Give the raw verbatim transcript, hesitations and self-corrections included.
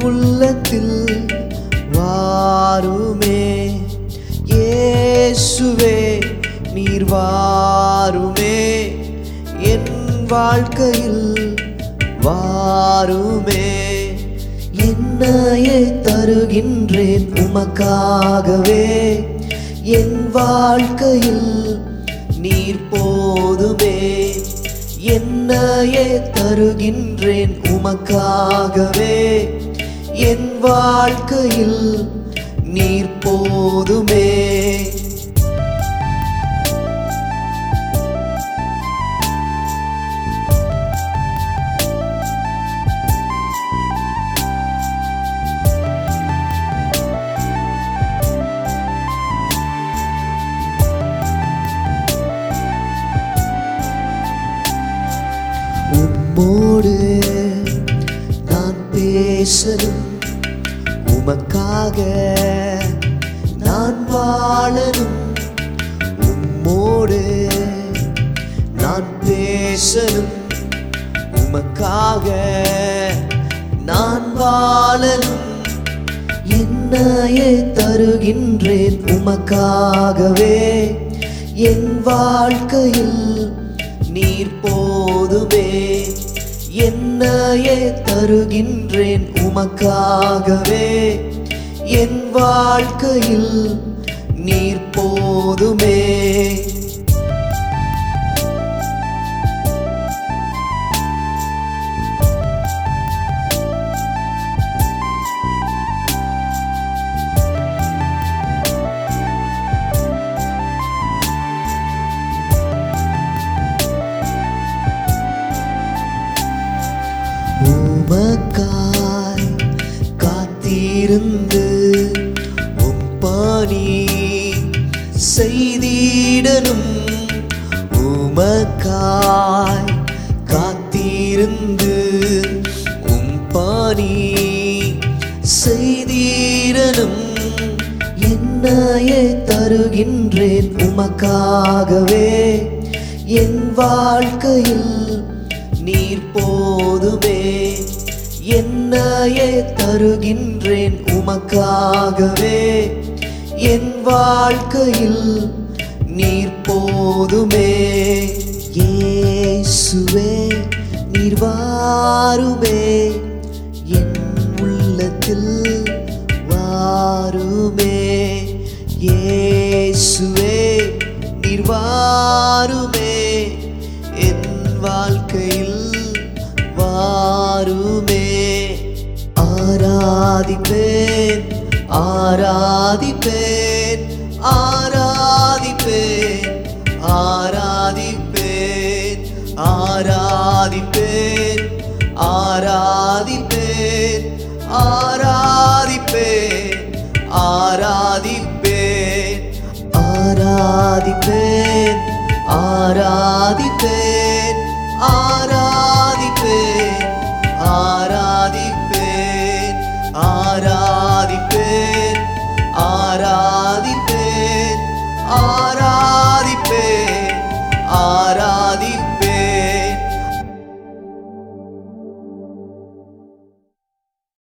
உள்ளத்தில் வாருமே. இயேசுவே நீர் வாருமே, என் வாழ்க்கையில் வாருமே. என்னையே தருகின்றேன் உமக்காகவே, என் வாழ்க்கையில் நீர் போதுமே. என்னையே தருகின்றேன் உமக்காகவே, என் வாழ்க்கையில் நீர் போதுமே. உம்மோடு நான் பேசணும், உமக்காக நான் வாழணும். உம்மோடு நான் பேசணும், உமக்காக நான் வாழணும். என்னையே தருகின்றேன் உமக்காகவே, என் வாழ்க்கையில் நீர் போதுமே. என்னையே தருகின்றேன் உமக்காகவே, என் வாழ்க்கையில் நீர் போதுமே. உமக்காய் காத்திருந்து உம் பணி செய்திடணும். உமக்காய் காத்திருந்து உம் பணி செய்திடணும். என்னையே தருகின்றேன் உமக்காகவே, என் வாழ்க்கையில் நீர் போதுமே. என்னையே தருகின்றேன் உமக்காகவே, என் வாழ்க்கையில் நீர் போதுமே. இயேசுவே நீர் வாருமே, என் உள்ளத்தில் வாருமே. இயேசுவே நீர் வாருமே, என் வாழ்க்கையில் வாருமே. ஆராதிப்பேன் ஆராதிப்பேன் ஆராதிப்பேன் ஆராதிப்பேன் ஆராதிப்பேன் ஆராதிப்பேன் ஆராதிப்பேன் ஆராதிப்பேன் ஆராதிப்பேன் ஆராதிப்பேன் ஆராதிப்பேன் ஆராதிப்பேன் ஆராதிப்பேன் ஆராதிப்பேன் ஆ